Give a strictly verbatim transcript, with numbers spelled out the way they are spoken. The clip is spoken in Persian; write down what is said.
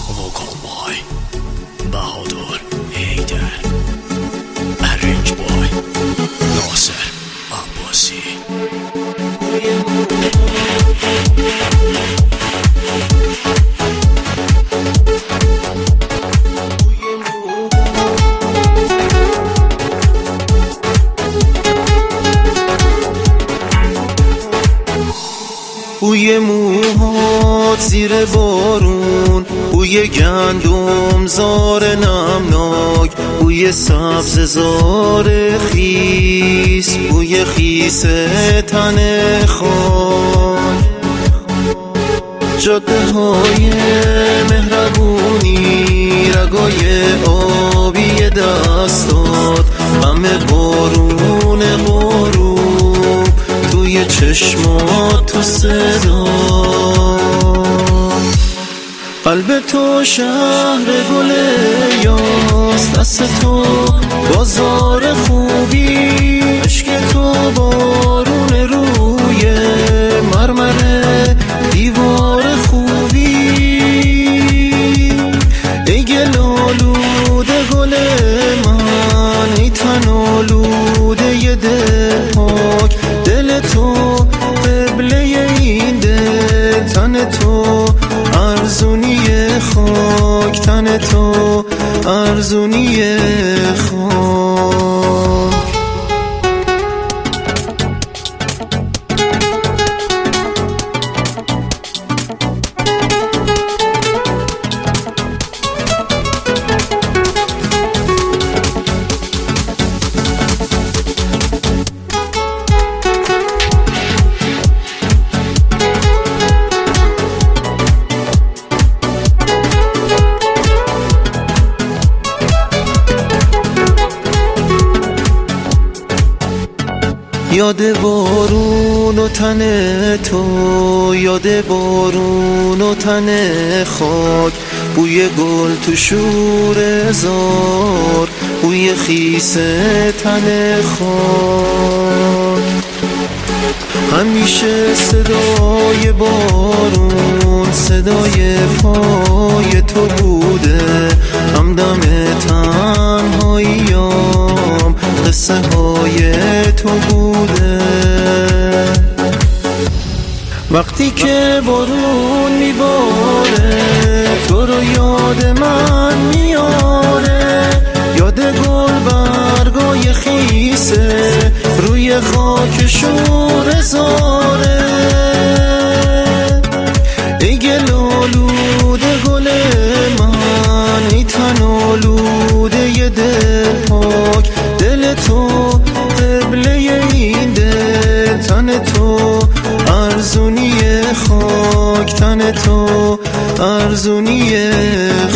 Vocal boy Bahadur Haydar, Arrange boy Nasser Abbasi. بوی موهات زیر بارون، بوی گندم زار نمناک، بوی سبز زار خیس، بوی خیس تن خاک، جاده های مهربونی، رگای آبی دستات، غم بارون غروب توی چشمات، تو صدا قلب تو شهر گل یاست، دست تو بازار خوبی، عشق تو بارون روی مرمر دیوار خوبی. ای گل آلوده گل من، ای تن آلوده ی دل پاک، دل تو قبله این دل، تن تو ارزونی خاک، تن تو ارزونی خاک. یاد بارون و تن تو، یاد بارون و تن خاک، بوی گل تو شوره زار، بوی خیس تن خاک. همیشه صدای بارون، صدای پای تو بوده، همدم تنهاییام قصه های تو بوده. وقتی که بارون میباره، تو رو یاد من میاره، یاد گل برگای خیسه روی خاک شوره زاره. ای گل آلوده گل من، ای تن آلوده ی دل پاک، دل تو قبله این دل، تن تو ارزونی خاک، تن تو ارزونی